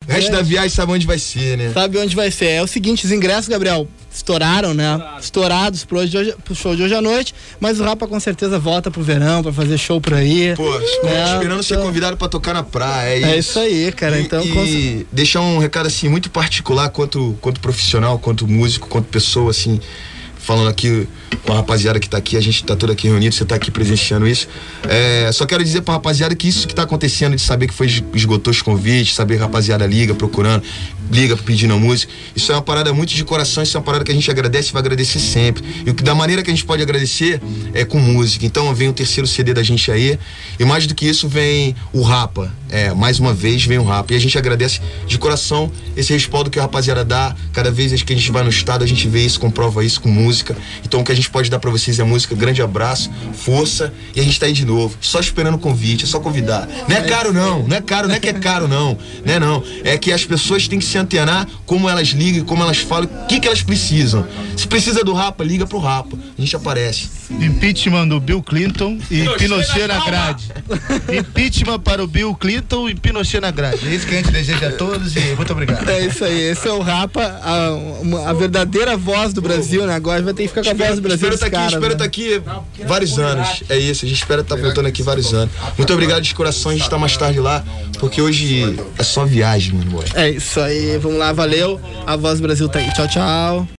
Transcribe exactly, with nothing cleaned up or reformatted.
O resto é. da viagem sabe onde vai ser, né? Sabe onde vai ser. É o seguinte, os ingressos, Gabriel, estouraram, né? Estourado. Estourados pro, hoje, pro show de hoje à noite, mas o Rapa com certeza volta pro verão pra fazer show por aí. Pô, né? esperando ser então, convidado pra tocar na praia, é isso. É isso aí, cara. E, então, e cons... deixar um recado assim muito particular quanto, quanto profissional, quanto músico, quanto pessoa, assim, falando aqui com a rapaziada que tá aqui, a gente tá todo aqui reunido, você tá aqui presenciando isso. É, só quero dizer pra rapaziada que isso que tá acontecendo, de saber que foi esgotou os convites, saber que a rapaziada liga procurando, liga pedindo a música, isso é uma parada muito de coração, isso é uma parada que a gente agradece e vai agradecer sempre. E da maneira que a gente pode agradecer é com música. Então vem o terceiro C D da gente aí, e mais do que isso vem o Rapa. É, mais uma vez vem o Rapa. E a gente agradece de coração esse respaldo que a rapaziada dá. Cada vez que a gente vai no estado, a gente vê isso, comprova isso com música. Então o que a gente pode dar pra vocês é música. Grande abraço, força, e a gente tá aí de novo, só esperando o convite, é só convidar. Não é caro não, não é caro, não é que é caro não, não é não. É que as pessoas têm que se antenar como elas ligam, como elas falam, o que que elas precisam. Se precisa do Rapa, liga pro Rapa, a gente aparece. Impeachment do Bill Clinton e Pinochet na grade. Impeachment para o Bill Clinton e Pinochet na grade. É isso que a gente deseja a todos e muito obrigado. É isso aí, esse é o Rapa, a, uma, a verdadeira voz do Brasil, né? Agora vai ter que ficar com a voz do Brasil. Espero estar aqui, caras, espero né? estar aqui vários anos. É isso, a gente espera estar voltando aqui vários anos. Muito obrigado de coração, a gente tá mais tarde lá, porque hoje é só viagem, mano. É isso aí, vamos lá, valeu. A voz do Brasil tá aí. Tchau, tchau.